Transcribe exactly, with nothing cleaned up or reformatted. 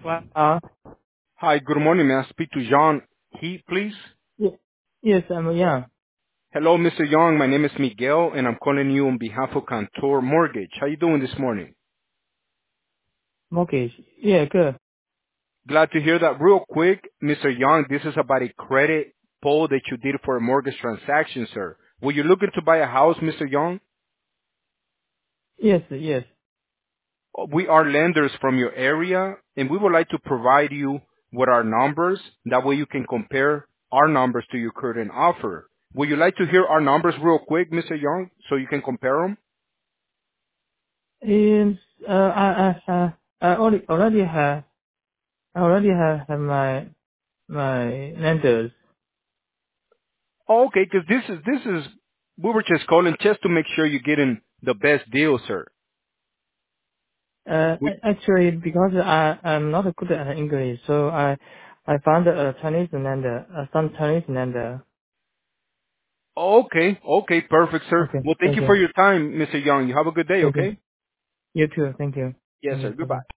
Well, uh, Hi, good morning. May I speak to Jean He, please? ye- yes, I'm young. Hello, Mister Young. My name is Miguel, and I'm calling you on behalf of Contour Mortgage. How you doing this morning? Mortgage. Yeah, good. Glad to hear that. Real quick, Mister Young, this is about a credit poll that you did for a mortgage transaction, sir. Were you looking to buy a house, Mister Young? Yes, yes. We are lenders from your area, and we would like to provide you with our numbers. That way you can compare our numbers to your current offer. Would you like to hear our numbers real quick, Mister Young, so you can compare them? And uh, I, I, I, I already, already have, I already have, have my, my lenders. Oh, okay, because this is this is we were just calling just to make sure you're getting the best deal, sir. Uh, We, a- actually, because I, I'm not good at English, so I, I found a Chinese lender, uh, some Chinese lender. okay, okay, perfect, sir. Okay, Well, thank thank you for you. your time, Mister Young. You have a good day, Thank you. okay? You too. Thank you. Yes, Thank sir. you. Bye bye. Goodbye.